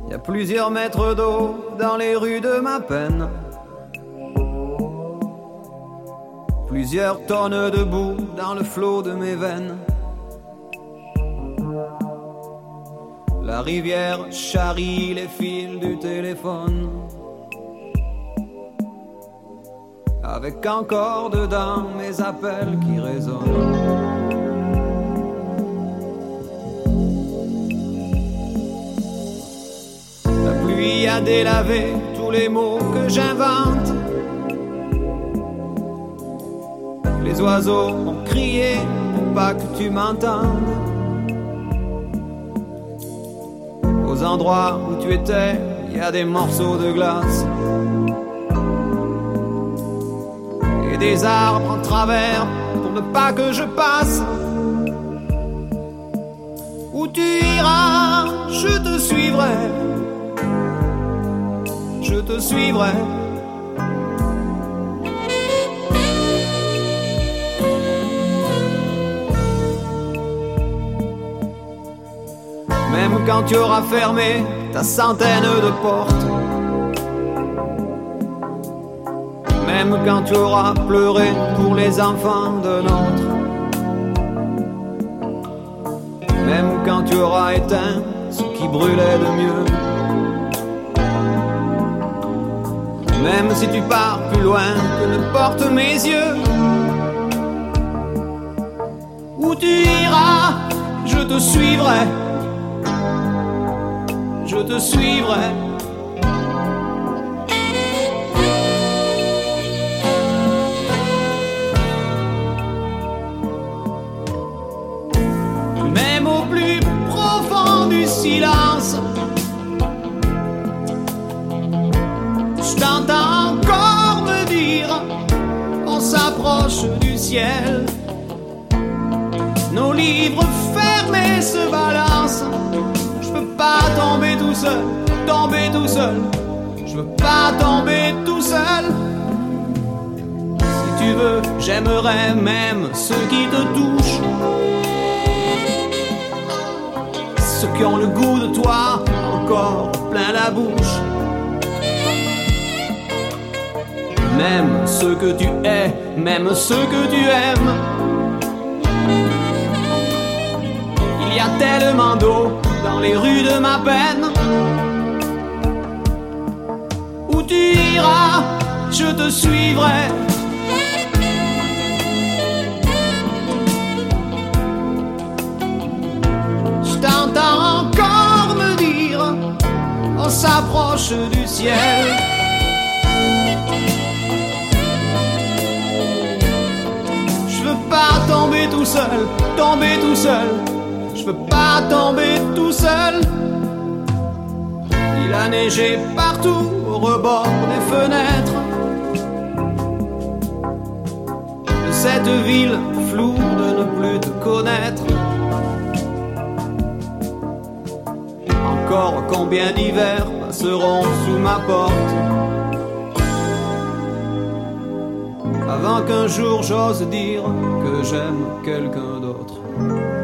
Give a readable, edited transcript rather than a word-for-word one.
Y a plusieurs mètres d'eau dans les rues de ma peine. Plusieurs tonnes de boue dans le flot de mes veines. La rivière charrie les fils du téléphone, avec encore dedans mes appels qui résonnent. La pluie a délavé tous les mots que j'invente. Les oiseaux ont crié pour pas que tu m'entendes. Aux endroits où tu étais, il y a des morceaux de glace et des arbres en travers pour ne pas que je passe. Où tu iras, je te suivrai. Je te suivrai. Même quand tu auras fermé ta centaine de portes, même quand tu auras pleuré pour les enfants de l'autre, même quand tu auras éteint ce qui brûlait de mieux, même si tu pars plus loin que ne portent mes yeux, où tu iras, je te suivrai. Je te suivrai. Même au plus profond du silence, je t'entends encore me dire, on s'approche du ciel. Nos livres fermés se balancent. Je veux pas tomber tout seul, tomber tout seul. Je veux pas tomber tout seul. Si tu veux, j'aimerais même ceux qui te touchent, ceux qui ont le goût de toi encore plein la bouche. Même ceux que tu hais, même ceux que tu aimes. Il y a tellement d'eau dans les rues de ma peine. Où tu iras, je te suivrai. Je t'entends encore me dire, on s'approche du ciel. Je veux pas tomber tout seul, tomber tout seul. Je veux pas tomber tout seul. Il a neigé partout au rebord des fenêtres de cette ville floue de ne plus te connaître. Encore combien d'hivers passeront sous ma porte avant qu'un jour j'ose dire que j'aime quelqu'un d'autre.